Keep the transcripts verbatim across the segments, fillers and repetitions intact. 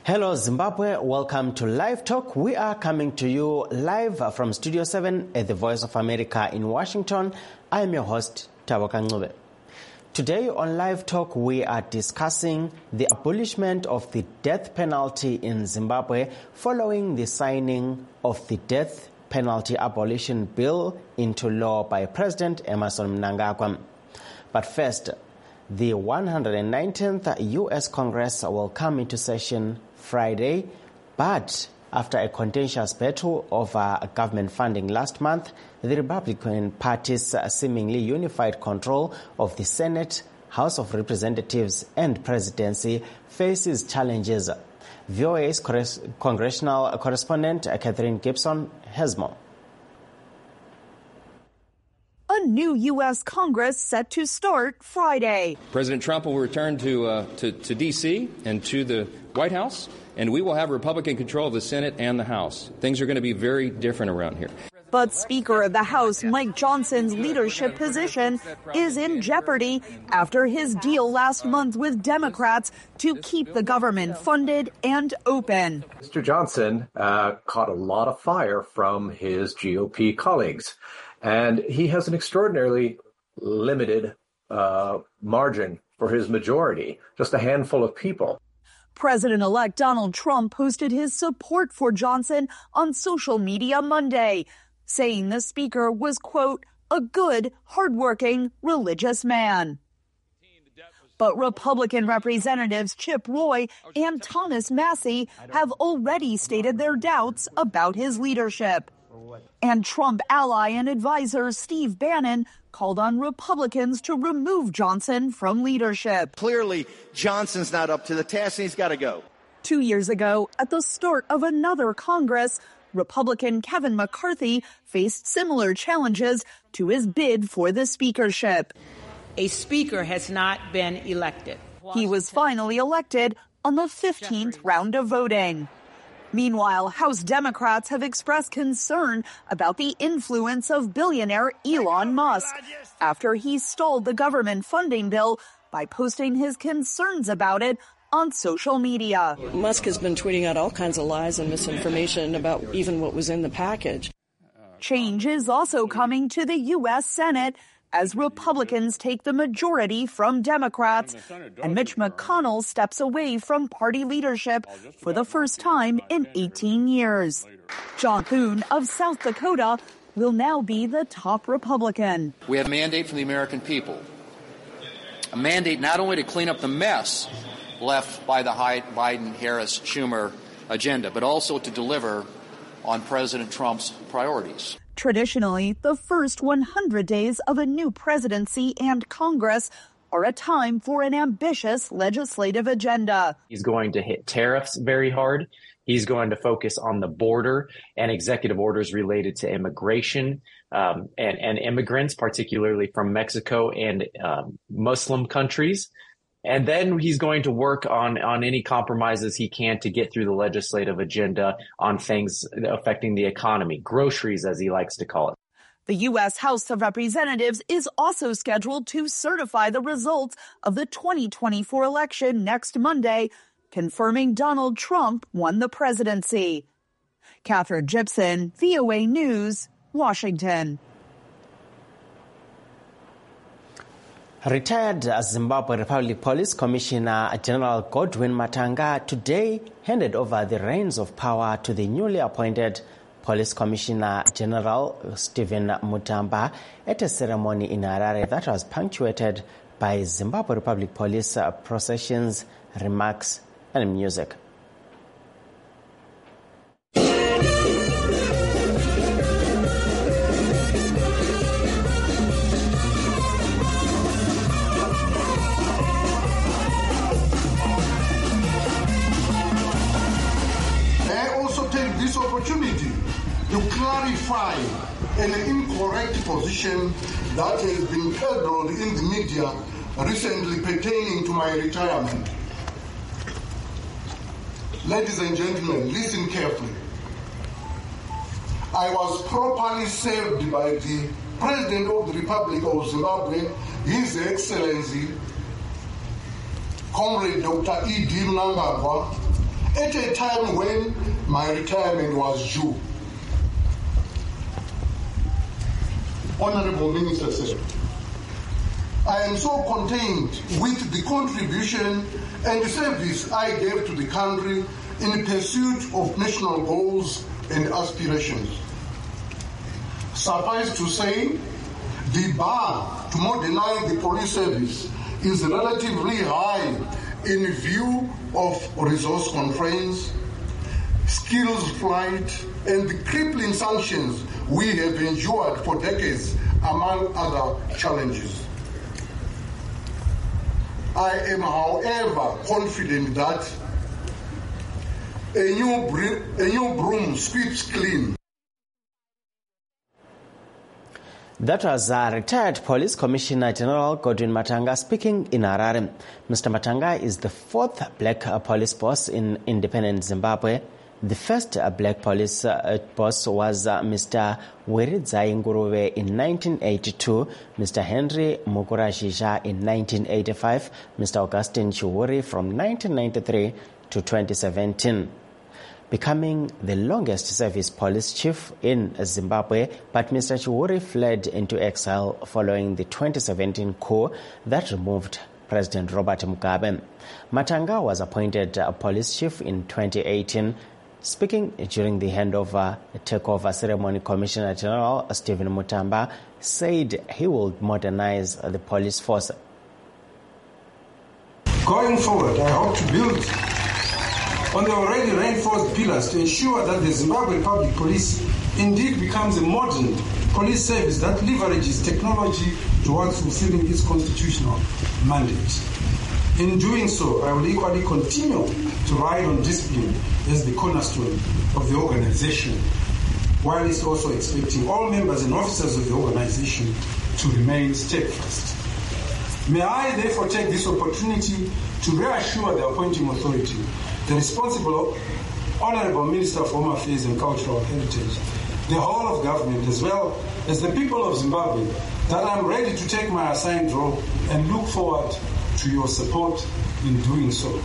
Hello Zimbabwe, welcome to Live Talk. We are coming to you live from Studio seven at the Voice of America in Washington. I am your host, Taboka Ncube. Today on Live Talk, we are discussing the abolishment of the death penalty in Zimbabwe following the signing of the death penalty abolition bill into law by President Emmerson Mnangagwa. But first, the one hundred nineteenth U S Congress will come into session Friday, but after a contentious battle over government funding last month, the Republican Party's seemingly unified control of the Senate, House of Representatives, and presidency faces challenges. V O A's congressional correspondent Catherine Gibson has more. A new U S Congress set to start Friday. President Trump will return to, uh, to, to D C and to the White House, and we will have Republican control of the Senate and the House. Things are going to be very different around here. But Speaker of the House Mike Johnson's leadership position is in jeopardy after his deal last month with Democrats to keep the government funded and open. Mister Johnson uh, caught a lot of fire from his G O P colleagues, and he has an extraordinarily limited uh, margin for his majority, just a handful of people. President-elect Donald Trump posted his support for Johnson on social media Monday, saying the speaker was, quote, a good, hardworking, religious man. But Republican Representatives Chip Roy and Thomas Massie have already stated their doubts about his leadership. And Trump ally and advisor Steve Bannon called on Republicans to remove Johnson from leadership. Clearly, Johnson's not up to the task and he's got to go. Two years ago, at the start of another Congress, Republican Kevin McCarthy faced similar challenges to his bid for the speakership. A speaker has not been elected. He was finally elected on the fifteenth round of voting. Meanwhile, House Democrats have expressed concern about the influence of billionaire Elon Musk after he stalled the government funding bill by posting his concerns about it on social media. Musk has been tweeting out all kinds of lies and misinformation about even what was in the package. Change is also coming to the U S Senate as Republicans take the majority from Democrats, and Mitch McConnell steps away from party leadership for the first time in eighteen years. John Thune of South Dakota will now be the top Republican. We have a mandate from the American people, a mandate not only to clean up the mess left by the Biden-Harris-Schumer agenda, but also to deliver on President Trump's priorities. Traditionally, the first one hundred days of a new presidency and Congress are a time for an ambitious legislative agenda. He's going to hit tariffs very hard. He's going to focus on the border and executive orders related to immigration um, and, and immigrants, particularly from Mexico and um, Muslim countries. And then he's going to work on, on any compromises he can to get through the legislative agenda on things affecting the economy, groceries, as he likes to call it. The U S House of Representatives is also scheduled to certify the results of the twenty twenty-four election next Monday, confirming Donald Trump won the presidency. Catherine Gibson, V O A News, Washington. Retired Zimbabwe Republic Police Commissioner General Godwin Matanga today handed over the reins of power to the newly appointed Police Commissioner General Stephen Mutamba at a ceremony in Harare that was punctuated by Zimbabwe Republic Police processions, remarks, and music. Opportunity to clarify an incorrect position that has been peddled in the media recently pertaining to my retirement. Ladies and gentlemen, listen carefully. I was properly served by the President of the Republic of Zimbabwe, His Excellency, Comrade Doctor E D Mnangagwa, at a time when my retirement was due. Honorable Minister, sir, I am so content with the contribution and service I gave to the country in pursuit of national goals and aspirations. Suffice to say, the bar to modernize the police service is relatively high in view of resource constraints, skills flight, and the crippling sanctions we have endured for decades, among other challenges. I am, however, confident that a new, br- a new broom sweeps clean. That was uh, retired Police Commissioner General Godwin Matanga speaking in Harare. Mister Matanga is the fourth black uh, police boss in independent Zimbabwe. The first uh, black police uh, boss was uh, Mister Wiridzai Nguruve in nineteen eighty-two, Mister Henry Mukurashisha in nineteen eighty-five, Mister Augustine Chiwuri from nineteen ninety-three to twenty seventeen. Becoming the longest service police chief in Zimbabwe, but Mister Chiwuri fled into exile following the twenty seventeen coup that removed President Robert Mugabe. Matanga was appointed uh, police chief in twenty eighteen. Speaking during the handover takeover ceremony, Commissioner General Stephen Mutamba said he will modernize the police force. Going forward, I hope to build on the already reinforced pillars to ensure that the Zimbabwe Public Police indeed becomes a modern police service that leverages technology towards fulfilling its constitutional mandate. In doing so, I will equally continue to ride on discipline as the cornerstone of the organization, while it's also expecting all members and officers of the organization to remain steadfast. May I therefore take this opportunity to reassure the appointing authority, the responsible Honorable Minister for Home Affairs and Cultural Heritage, the whole of government, as well as the people of Zimbabwe, that I'm ready to take my assigned role and look forward to your support in doing so.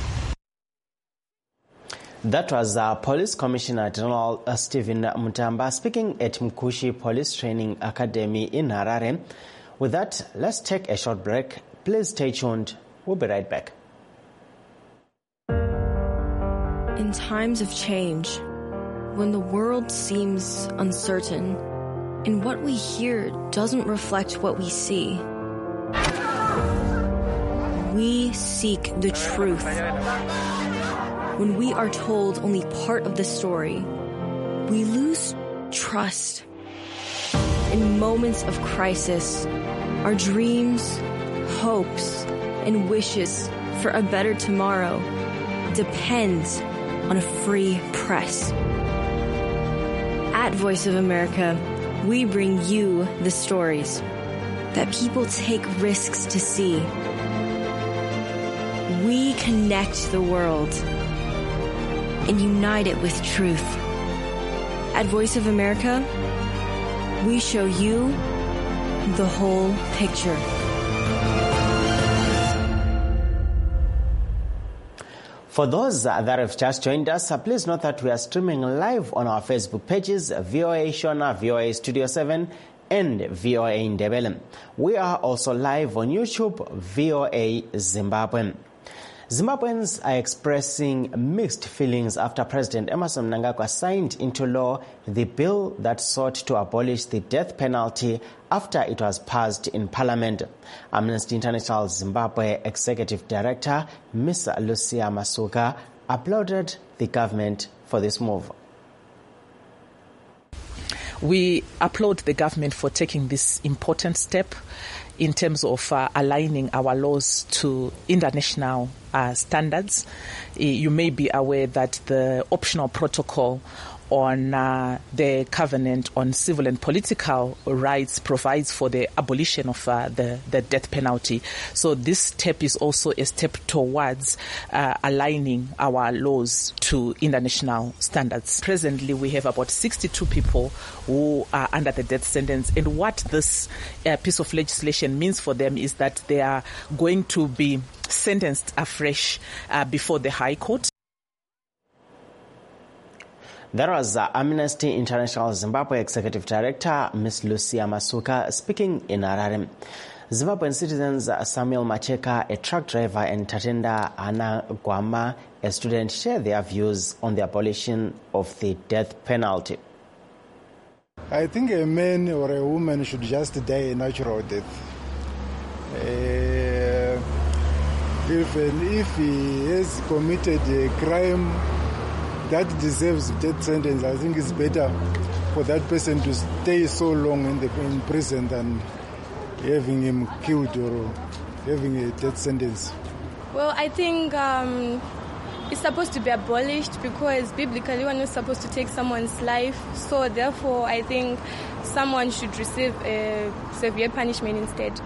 That was uh, Police Commissioner General uh, Stephen Mutamba speaking at Mkushi Police Training Academy in Harare. With that, let's take a short break. Please stay tuned. We'll be right back. In times of change, when the world seems uncertain and what we hear doesn't reflect what we see, we seek the truth. When we are told only part of the story, we lose trust. In moments of crisis, our dreams, hopes, and wishes for a better tomorrow depends on a free press. At Voice of America, we bring you the stories that people take risks to see. We connect the world and unite it with truth. At Voice of America, we show you the whole picture. For those uh, that have just joined us, uh, please note that we are streaming live on our Facebook pages, V O A Shona, V O A Studio seven, and V O A Ndebele. We are also live on YouTube, V O A Zimbabwe. Zimbabweans are expressing mixed feelings after President Emmerson Mnangagwa signed into law the bill that sought to abolish the death penalty after it was passed in Parliament. Amnesty International Zimbabwe Executive Director, Miz Lucia Masuka, applauded the government for this move. We applaud the government for taking this important step in terms of uh, aligning our laws to international uh, standards. You may be aware that the optional protocol on uh, the Covenant on Civil and Political Rights provides for the abolition of uh, the, the death penalty. So this step is also a step towards uh, aligning our laws to international standards. Presently, we have about sixty-two people who are under the death sentence. And what this uh, piece of legislation means for them is that they are going to be sentenced afresh uh, before the High Court. That was uh, Amnesty International Zimbabwe Executive Director, Miz Lucia Masuka, speaking in Harare. Zimbabwean citizens uh, Samuel Macheka, a truck driver, and Tatenda Ana Gwama, a student, share their views on the abolition of the death penalty. I think a man or a woman should just die a natural death. Uh, if, if he has committed a crime that deserves death sentence, I think it's better for that person to stay so long in the in prison than having him killed or having a death sentence. Well, I think um, it's supposed to be abolished because biblically one is supposed to take someone's life. So therefore, I think someone should receive a severe punishment instead.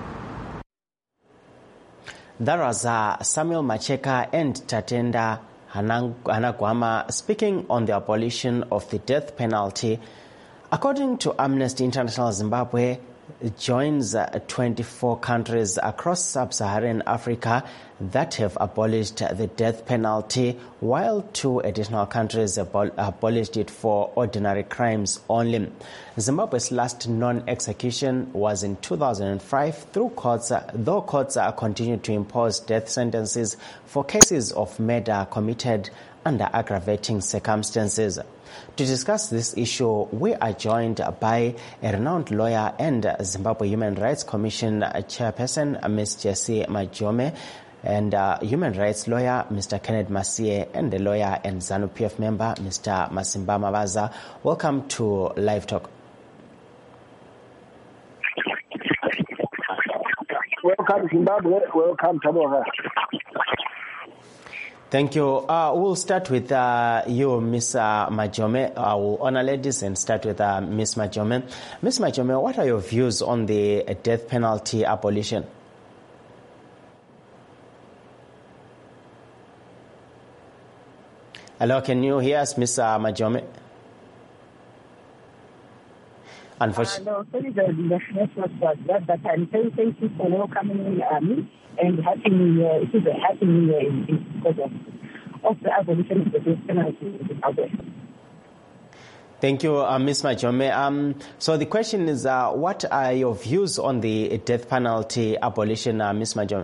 That was uh, Samuel Macheka and Tatenda Anagwama speaking on the abolition of the death penalty. According to Amnesty International, Zimbabwe joins uh, twenty-four countries across sub-Saharan Africa that have abolished the death penalty, while two additional countries abol- abolished it for ordinary crimes only. Zimbabwe's last non-execution was in two thousand five, through courts, uh, though courts uh, continue to impose death sentences for cases of murder committed under aggravating circumstances. To discuss this issue, we are joined by a renowned lawyer and Zimbabwe Human Rights Commission chairperson, Miz Jessie Majome, and uh, human rights lawyer, Mister Kenneth Masie, and the lawyer and ZANU P F member, Mister Masimba Mavaza. Welcome to Live Talk. Welcome, Zimbabwe. Welcome, Taboga. Thank you. Uh, we'll start with uh, you, Miz Uh, Majome. I will honor ladies and start with uh, Miz Majome. Miz Majome, what are your views on the uh, death penalty abolition? Hello, can you hear us, Miz Uh, Majome? Unfortunately. Uh, no, sorry, the network was bad, but I'm saying thank you for welcoming uh, me. And happy New Year. It is a happy New Year because of, of the abolition of the death penalty in Zimbabwe. Thank you, uh, Miz Majome. Um, so the question is, uh, what are your views on the death penalty abolition, uh, Miz Majome?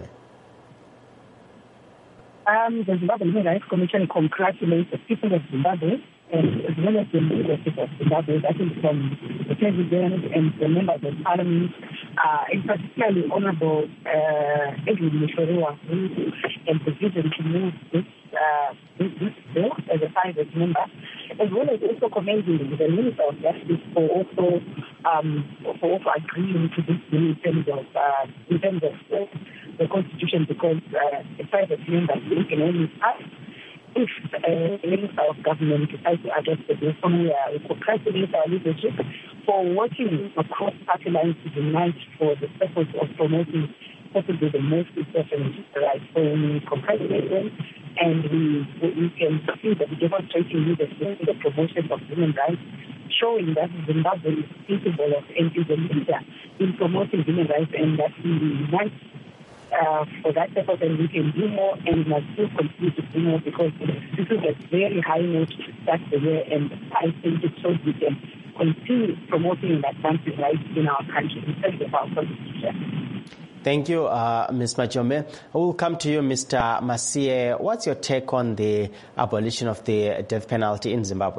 Um, the Zimbabwe Human Rights Commission congratulates the people of Zimbabwe and as well as the leadership of Zimbabwe, I think from the President and the members of Parliament, uh, in particularly Honorable uh, Edwin Mishoriwa, who has the vision to move this, uh, this, this bill as a private member, as well as also commending the Minister of Justice for also um, for also agreeing to this bill in terms of uh, in terms of uh, the Constitution, because uh, a private member can only pass if a minister of government decides to adopt the bill. So we uh, congratulate our leadership for working across party lines to unite for the purpose of promoting possibly the most important rights. So we congratulate them, and we, we can see that we're demonstrating leadership in the promotion of human rights, showing that Zimbabwe is capable of and is a leader in promoting human rights, and that we want Uh, for that purpose, and we can do more, and we must still continue to do more, because this is a very high note that's the year, and I think it shows we can continue promoting and advancing rights in our country in terms of our constitution. Thank you, uh, Miz Majome. We'll come to you, Mister Masie. What's your take on the abolition of the death penalty in Zimbabwe?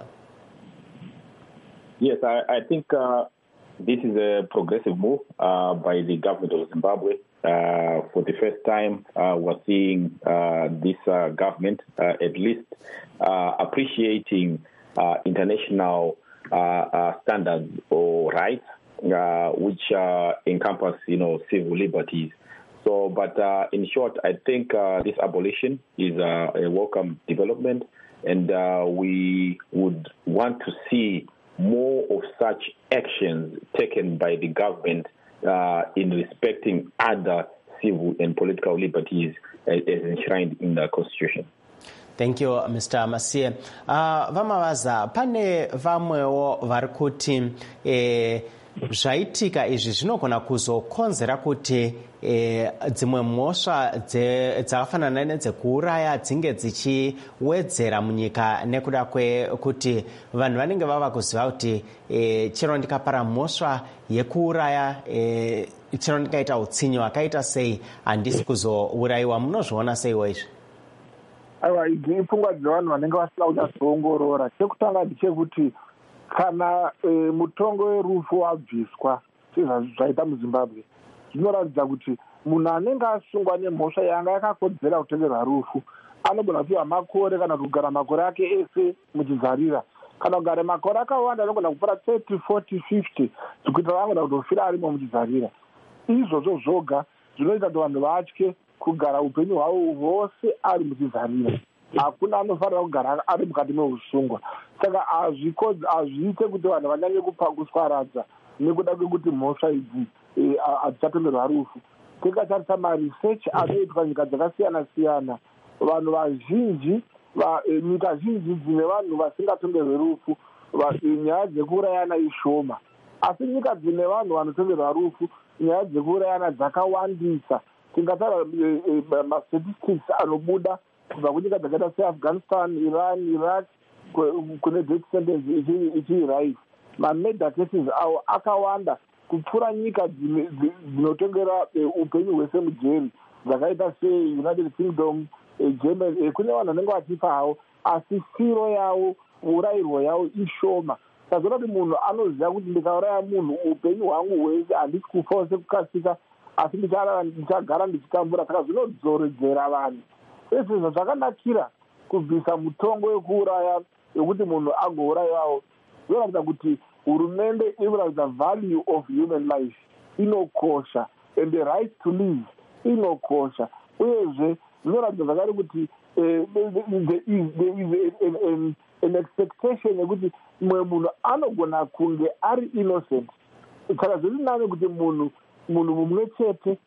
Yes, I, I think uh, this is a progressive move uh, by the government of Zimbabwe. Uh, for the first time, uh, we're seeing uh, this uh, government uh, at least uh, appreciating uh, international uh, uh, standards or rights, uh, which uh, encompass, you know, civil liberties. So, but uh, in short, I think uh, this abolition is uh, a welcome development, and uh, we would want to see more of such actions taken by the government Uh, in respecting other civil and political liberties as, as enshrined in the Constitution. Thank you, Mister Masie. Uh, vamavaza, pane vamwewo vari kuti eh, zvaitika izvi zvinogona kuzokonzera kuti e, dzimwe mhosva dzakafanana nedzekuuraya dzinge dzichiwedzera munyika nekuda kwekuti vanhu vanenge vava kuziva kuti e, chero ndikapara mhosva yekuuraya e, chero ndikaita utsinye hwakaita sei handisi kuzourayiwa. Munozviona seiwo izvi? Aiwa, idzi ipfungwa dzevanhu vanenge vasina kunyatsoongorora. Chekutanga ndechekuti kana e, mutongo werufu wabviswa sezvaita muZimbabwe, zvinoratidza kuti munhu anenge asungwa nemhosva yanga yakakodzera kutengerwa rufu anogona kupiwa makore kana kugara makore ake ese muchizarira. Kana kugara makore akawanda anogona kupfuura thirty, forty, fifty zvekuita anogona kutofira arimo muchizarira. Izvozvo zvoga zvinoita kuti vanhu vatye kugara upenyu hwavo hwose ari muchizarira. Hakuna anofanira kugara ari mukati meusungwa. Saka hazviite kuti vanhu vanyanye kuswaradza nekuda kwekuti mhosva idzi hadzichatongerwa rufu. Tikatarisa marisearch anoitwa nyika dzakasiyana siyana, vanhu vazhinji nyika zhinji dzine vanhu vasingatongerwe rufu nyaya dzekuurayana ishoma, asi nyika dzine vanhu vanotongerwa rufu nyaya dzekuurayana dzakawandisa. Tingatara mastatistics anobuda kubva kunyika dzakaita seAfghanistan, Iran, Iraq kune death sentence ichiiraisi. Mamurder cases avo akawanda kupfuura nyika dzinotongera upenyu hwese mujeri dzakaita seUnited Kingdom, Germany. Kune vanhu vanenge vachifa havo asi siro yavo, urayirwo yavo ishoma. Saka kuti munhu anoziva kuti ndikauraya munhu upenyu hwangu hwese handisi kufa sekukasika asi ndichagara ndichitambura. Saka zvinodzoredzera vanhu. Izvi zvakanakira kubvisa mutongo wekuuraya yokuti munhu agourayiwawo. Zvinoratidza kuti hurumende inoratidza value of human life inokosha and the right to live inokosha. Uyezve zvinoratidza zvakare kuti there is an expectation yekuti mumwe munhu anogona kunge ari innocent. Saka zviri nani kuti munhu munhu mumwe chete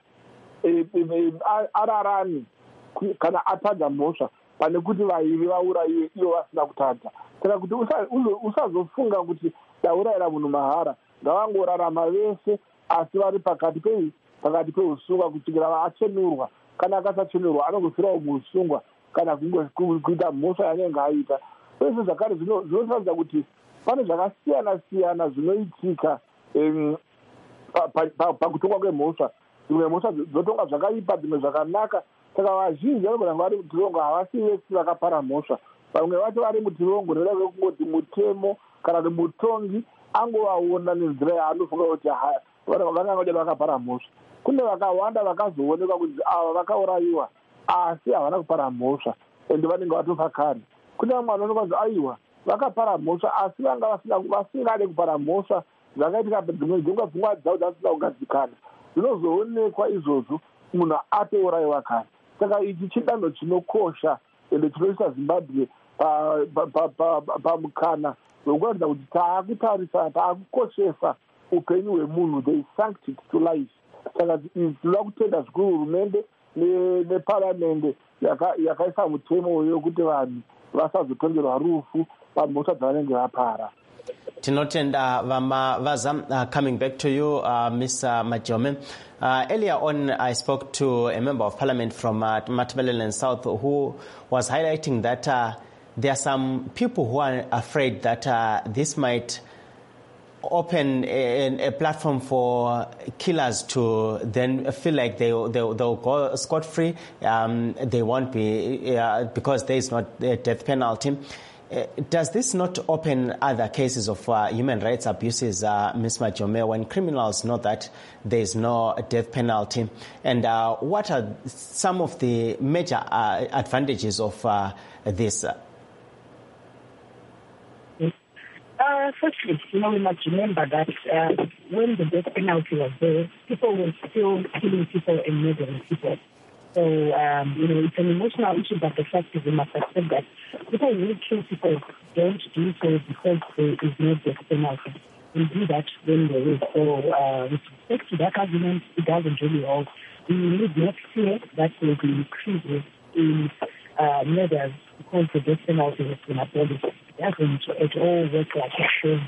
ararani kana atadza mhosva pane kuti vaivi vaurayiwe ivo vasina kutadza. Saka kuti usazofunga kuti taurayira munhu mahara, ngavangorarama vese asi vari pakati pei pakati peusungwa kusvikira achenurwa. Kana akasachenurwa anogofirawo muusungwa kana kuita mhosva yanenge aita. Zvese zvakare zvinotaridza kuti pane zvakasiyana siyana zvinoitika pakutongwa kwemhosva. Dzimwe mhosva dzotonga zvakaipa, dzimwe zvakanaka. Saka vazhinji vanogona kuva vari mutirongo havasi vese vakapara mhosva. Vamwe vacho vari mutirongo nekuda kwekungoti mutemo kana kuti mutongi angovaona nenzira yaanofunga kuti haya vanga vachada vakapara mhosva. Kune vakawanda vakazoonekwa kuti ava vakaurayiwa asi havana kupara mhosva ende vanenge vatofa kare. Kune vamwe vanoonekwa kuti aiwa vakapara mhosva asi vanga vasingade kupara mhosva, zvakaitika dzimwe dzenguva pfungwa dzavo dzasina kugadzikana. Zvinozoonekwa izvozvo munhu atourayiwa kare. Saka ichi chidanho chinokosha ende chinoisa Zimbabwe pamukana wekuratidza kuti taakutarisa, taakukoshesa upenyu hwemunhu, there is sanctity to life. Saka tinoda kutenda zvikuru hurumende neparamende yakaisa mutemo wekuti vanhu vasazotongerwa rufu pamhosva dzavanenge vapara. Tinotenda Vama Vaza. Uh, coming back to you, uh, Mister Majome. Uh, earlier on, I spoke to a member of parliament from uh, Matabeleland South who was highlighting that uh, there are some people who are afraid that uh, this might open a, a platform for killers to then feel like they, they, they'll go scot-free. Um, they won't be, uh, because there is not a death penalty. Uh, does this not open other cases of uh, human rights abuses, uh, Miz Majome, when criminals know that there is no death penalty? And uh, what are some of the major uh, advantages of uh, this? Uh, firstly, you know, we must remember that uh, when the death penalty was there, people were still killing people and murdering people. So, um, you know, it's an emotional issue, but the fact is we must accept that people who kill people don't do so because there is no death penalty. We do that when there is. So, uh, with respect to that argument, it doesn't really hold. We need next year that will be increases in uh, murders because the death penalty has been abolished. It doesn't at all work like it should.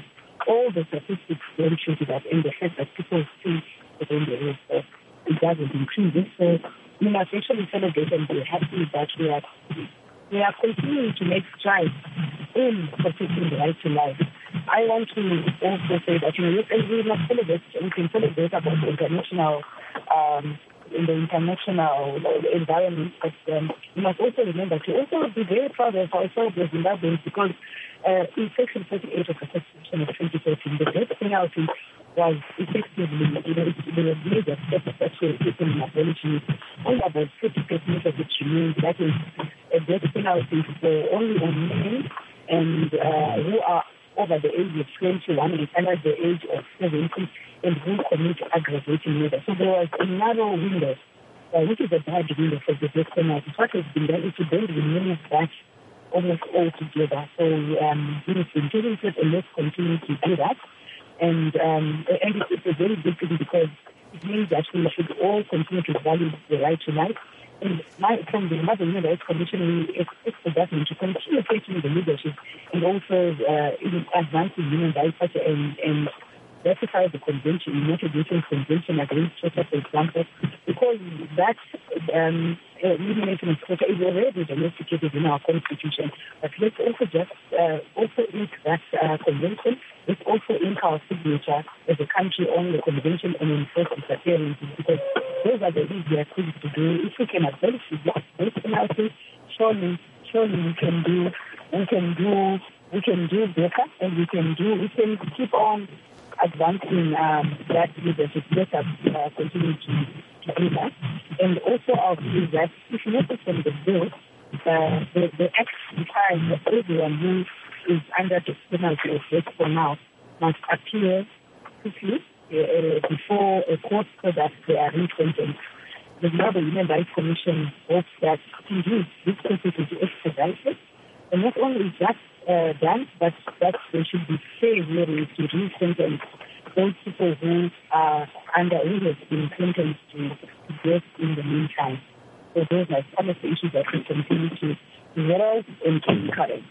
all the statistics don't show that, and the fact that people still within the rules, so it doesn't increase it. So we must actually celebrate and be happy that we are we are continuing to make strides in protecting the right to life. I want to also say that, you know, yes, and we must celebrate, we can celebrate about the international, um, in the international environment, but um, we must also remember to also be very proud of ourselves as Zimbabweans, because uh, in Section forty-eight of the Constitution of twenty thirteen, the death penalty was effectively, you know, there were major steps that were taken in abolishing it. Only about fifty percent of it remains. That is a death penalty for only on men and uh, who are over the age of twenty-one and under the age of seventy and who commit aggravating murder. So there was a narrow window, uh, which is a bad window for the death penalty. What has been done is to then remove that almost altogether. So um, it has been doing it, and let's continue to do that. And um, and it's a very big thing, because it means that we should all continue to value the right to life. And my, from the Mother Human Rights Commission, we expect the government to continue taking the leadership and also uh, in advancing human rights and, and ratify the convention, United Nations Convention against torture, for example, because that um, elimination of torture is already domesticated in our constitution. But let's also just uh, also ink that uh, convention. Let's also ink our signature as a country on the convention and enforce disappearances, because those are the easier things to do. If we can abolish the death penalty, surely, surely we can do, we can do, we can do better, and we can do, we can keep on advancing um, that leadership. Let us uh, continue to, to do that. And also, I'll say that if you notice from the bill, uh, the, the act requires that everyone who is under the penalty of death for now must appear quickly uh, before a court so that they are resentenced. The Zimbabwe Human Rights Commission hopes that indeed this process will be expedited. And not only is that uh, done, but that there should be fair hearings to re-sentence those people who are under, who have been sentenced to death in the meantime. So those are some of the issues that we continue to herald and to encourage.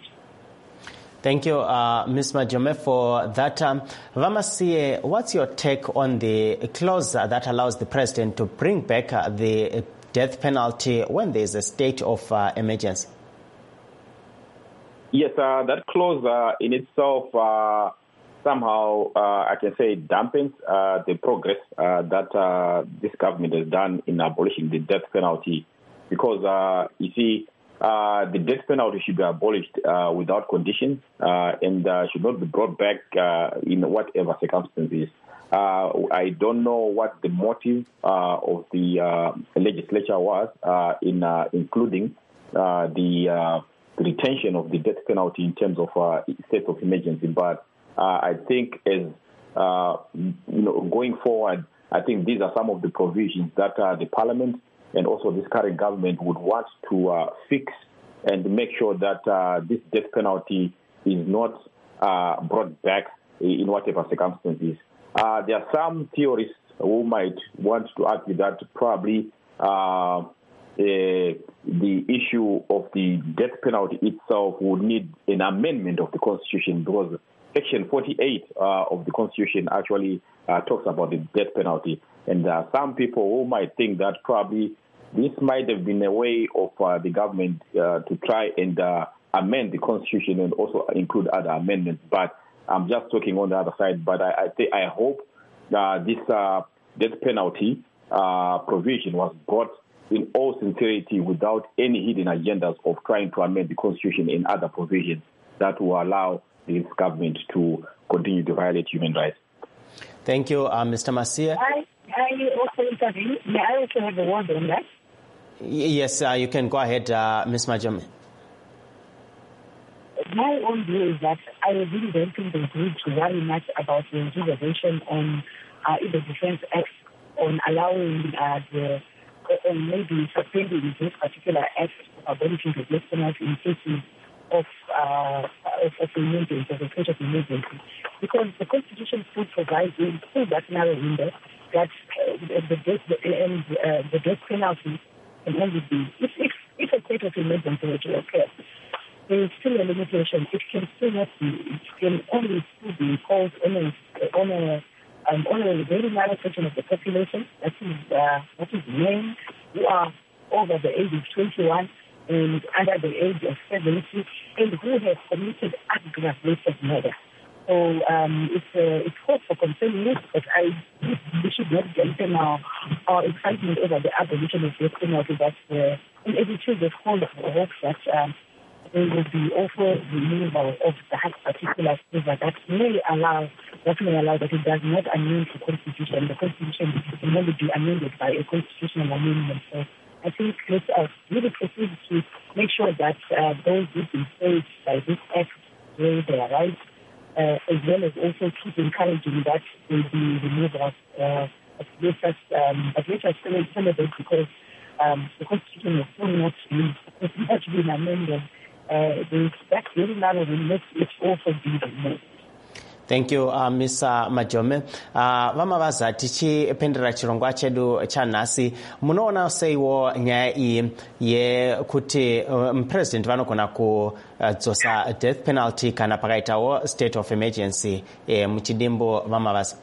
Thank you, uh, Miz Majome, for that. Um, Vamasie, what's your take on the clause uh, that allows the president to bring back uh, the death penalty when there is a state of uh, emergency? Yes, uh, that clause uh, in itself uh, somehow, uh, I can say, dampens uh, the progress uh, that uh, this government has done in abolishing the death penalty. Because, uh, you see, uh, the death penalty should be abolished uh, without conditions uh, and uh, should not be brought back uh, in whatever circumstances. Uh, I don't know what the motive uh, of the uh, legislature was uh, in uh, including uh, the uh, retention of the death penalty in terms of uh, state of emergency. But uh, I think as uh, you know, going forward, I think these are some of the provisions that uh, the parliament and also this current government would want to uh, fix and make sure that uh, this death penalty is not uh, brought back in whatever circumstances. Uh, there are some theorists who might want to argue that probably uh, Uh, the issue of the death penalty itself would need an amendment of the Constitution, because Section forty-eight uh, of the Constitution actually uh, talks about the death penalty. And uh, some people who might think that probably this might have been a way of uh, the government uh, to try and uh, amend the Constitution and also include other amendments. But I'm just talking on the other side. But I, I, th- I hope uh, this uh, death penalty uh, provision was brought in all sincerity, without any hidden agendas of trying to amend the Constitution and other provisions that will allow this government to continue to violate human rights. Thank you, uh, Mister Masia. I, I also intervene. May I also have a word on that? Yes, uh, you can go ahead, uh, Miz Majome. My own view is that I really don't think there's need to worry much about the reservation on uh, in the Defense Act on allowing uh, the and maybe suspending this particular act of abolishing the death penalty in cases of, uh, of, of emergency, of a state of emergency. Because the Constitution still provides in that narrow window that uh, the, death, the, and, uh, the death penalty can only be, if, if, if a state of emergency were to occur, there is still a limitation. It can still not be, it can only still be imposed on a, on a, um, on a very narrow section of the population, that is, uh, that is men who are over the age of twenty-one and under the age of seventy, and who have committed aggravated murder. So um, it's uh, it's cause for concern, yes, but I we should not dampen our, our excitement over the abolition of death penalty. That uh, in eighty-two, the whole of the hope that um, there will be also removal of that particular favor that may allow that may allow that it does not amend the Constitution. The Constitution can only be amended by a constitutional amendment. So I think let's uh, really proceed to make sure that uh, those who've been saved by this act weigh their rights, uh, as well as also keep encouraging that they be removed of uh, let us um, let us celebrate because um, the Constitution has still not been has not been amended. Uh, that very narrow will let it also be removed. Thank you, uh, Miss Majome. Uh, vamavaza tichipendera chirongwa chedu cha nhasi munoona seiwo nyaya iyi yekuti uh, president vanogona kudzosa uh, death penalty kana pakaitawo state of emergency eh, muchidimbo vamavaza.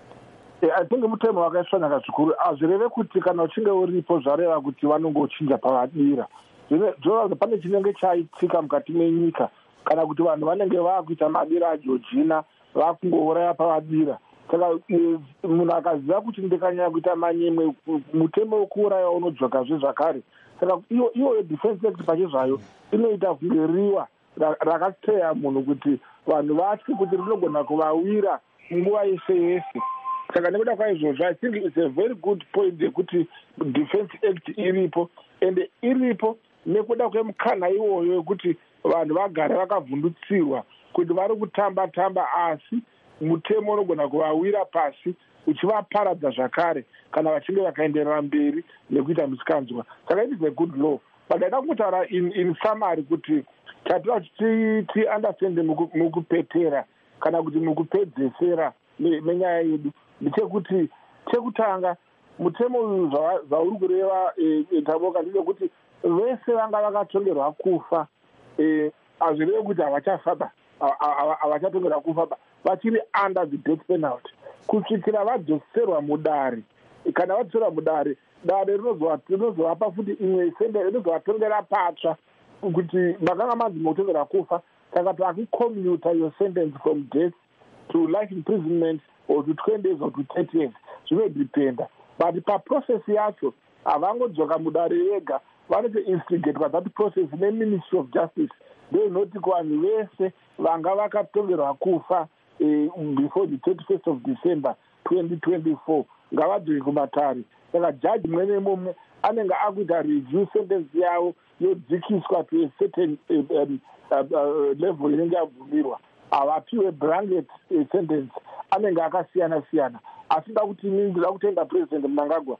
I think mutemo wakaisvonaka zvikuru hazvireve kuti kana uchinge uripo zvareva kuti vanongochinja pavadira. Zvinoratidza pane chinenge chaitika mukati menyika kana kuti vanhu vanenge vakuita madira aJeorgina vakungouraya pavadira. Saka munhu akaziva kuti ndikanyanya kuita manyemwe mutemo wekuuraya unodzokazve zvakare. Saka iyo iyo defense act pachezvayo inoita kungeriwa rakateya munhu kuti vanhu vatye kuti rinogona kuvawira nguva yese yese. Saka nekuda kwaizvozvo I think it's a very good point yekuti defense act iripo ende iripo nekuda kwemukana iwoyo wekuti vanhu vagare vakavhundutsirwa kuti vari kutamba tamba asi mutemo unogona kuvawira pasi uchivaparadza zvakare kana vachinge vakaenderera mberi nekuita misikanzwa. Saka it is a good law. But ndaida kutaura in, in summary kuti tatira kuti ti understand mukupetera kana kuti mukupedzesera menyaya yedu ndechekuti chekutanga mutemo uyu zvauri kureva Taboka ndechekuti vese vanga vakatongerwa kufa hazvireve kuti havachafaba havachatongerwa kufa vachiri under the death penalty kusvikira vadzoserwa mudare. Kana vadzoserwa mudare dare rinozovapa futi imwe sende rinozovatongera patsva kuti makanga manzi mautongerwa kufa saka pakucommuta your sentence from death to life imprisonment or to twenty years or to thirty years zvinodependa. But paprocess yacho havangodzoka mudare yega vanoto instigate pathat process neministry of justice ndoinoti kuvanhu vese vanga vakatongerwa kufa eh, before the thirty-first of December twenty twenty-four ngavadzoke kumatare. Saka jaji mumwe nemumwe anenge akuita review sentence yavo yodzikiswa to a certain uh, um, uh, uh, level inenge yabvumirwa. Havapiwe blanket uh, sentence anenge akasiyana siyana asi da kuti ndida kutenda president Mnangagwa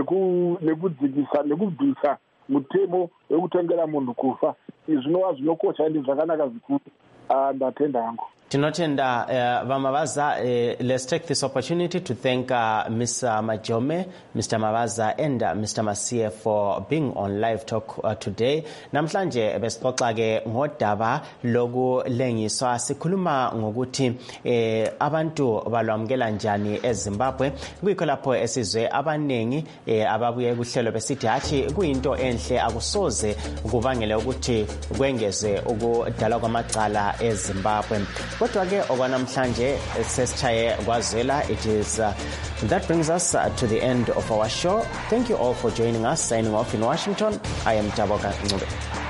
nekudzikisa nekubvisa mutemo wekutongera munhu kufa. Izvi zvinova zvinokosha ende zvakanaka zvikuru. Ndatenda hangu. Tinotenda uh, Vamavaza, uh, let's take this opportunity to thank uh, Mister Majome, Mister Mavaza and uh, Mister Masie for being on Live Talk uh, today. Namhlanje besixoxa ke ngodaba lokulengiswa sikhuluma ngokuthi eh, abantu balwamkela njani eZimbabwe. Kuyikho lapho esizwe abanengi eh, ababuye kuhlelo besithi hathi kuyinto enhle akusoze kubangele ukuthi kwengeze ukudala kwamacala eZimbabwe. Kodwa ke okwanamhlanje sesitshaye kwazela. It is uh, that brings us uh, to the end of our show. Thank you all for joining us. Signing off in Washington, I am Taboka Ncube.